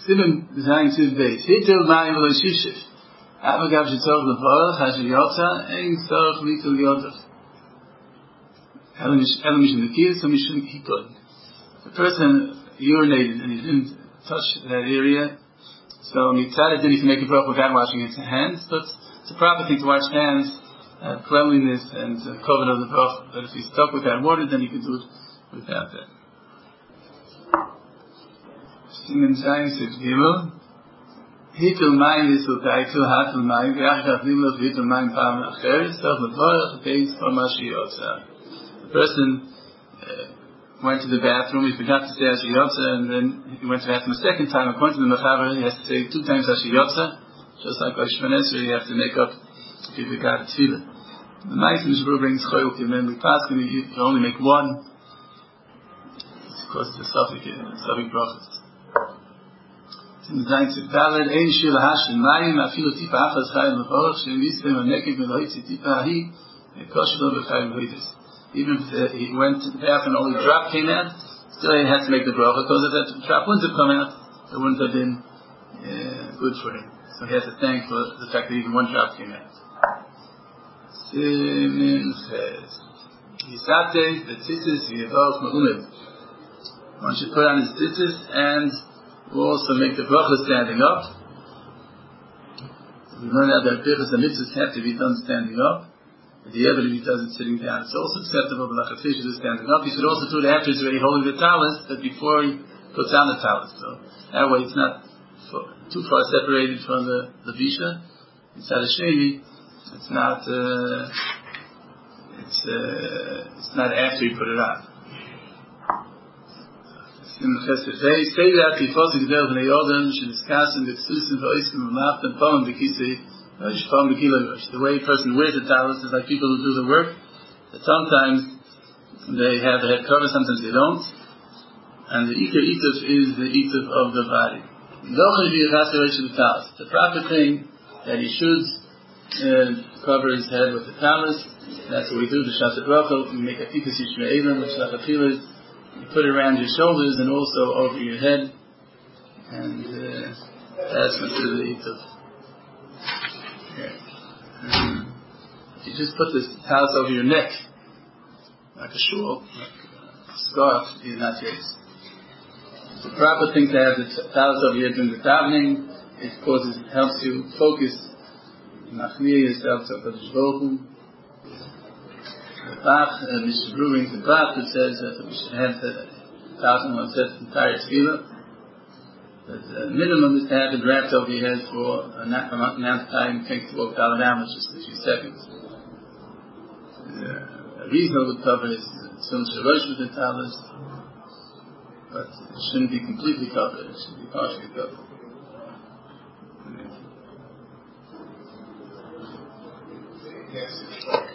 Simon Zayin Tiv Beis. Hitel Mayim V'lo Shishif. Avagav Shetzorach Levarach Hasher Yotza Ein Tzorach Litul Yotach. Elam Mishum Nekiyas or Mishum Hikon. The person urinated and he didn't touch that area, so Mitzad then he can make a bracha without washing his hands, but it's a proper thing to wash hands, cleanliness and cover of the bracha. But if he's stuck with that water, then he can do it without that. Simen Zayin Tiv Gimel. Hitul Mayim V'Yisul Taitul Hatul Mayim V'Yachdav Limlo V'Hitul Mayim Pam Acheres Tzorach Levarach Beis or Masher Yotza. The person went to the bathroom, he forgot to say Asher Yotza, and then he went to the bathroom a second time. According to the Mechaber, he has to say 2 times Asher Yotza, just like Rosh Hashanah, you have to make up if you forgot a tefillah. The Ma'asim Shebur brings Choyuk, and then we pass, and you can only make one. Because it's a Safik Brachas. In Zayin Tiv Daled, Ein Shir Lahashim Mayim, Afilu Tipa Achas Chayim Levorach, Shem Yistem HaNekev Melohitzi Tipa Ahi, Koshelo B'Chayim Lehoitis. Even if he went to the bath and only a drop came out, still he had to make the bracha, because if that drop wouldn't have come out, it wouldn't have been good for him. So he has to thank for the fact that even one drop came out. Simin Ches. Yisate, the tzitzis, Yevarach Ma'umed. One should put on his tzitzis and will also make the bracha standing up. We learn out that the mitzvahs have to be done standing up. The other, if he does it sitting down, it's also acceptable, but like a fish is standing up. He should also do it after he's already holding the talis, but before he puts on the talis. So that way it's not too far separated from the visha. It's not a sheni. It's not after you put it on. Say that before the Gdel Bnei Yodam should discuss in the Ksusim V'Oiskim V'Macht and Pom B'Kisei. The way a person wears a talis is like people who do the work, that sometimes they have the head cover, sometimes they don't, and the Ikar Ituf is the Ituf of the body. The proper thing that he should cover his head with the talis. That's what we do, the Shabbat Bracha. We make a Tikas Yishma'elim, which Lachapil is, you put it around your shoulders and also over your head, and that's considered the Ituf. If you just put this talis over your neck, like a shawl, like a scarf, you're not yours. It's a proper thing to have the talis over here during the davening. It helps you focus, machmir yourself to HaKadosh Baruch Hu. The Bach, Mr. Brewing, the Bach, who says that we should have the 1,001 sets entire tefillah. But the minimum is to have it wrapped over your head for an amount of time. It takes to walk down which is a few seconds. A reasonable cover is some shalosh with the talis, but it shouldn't be completely covered. It should be partially covered. Yes.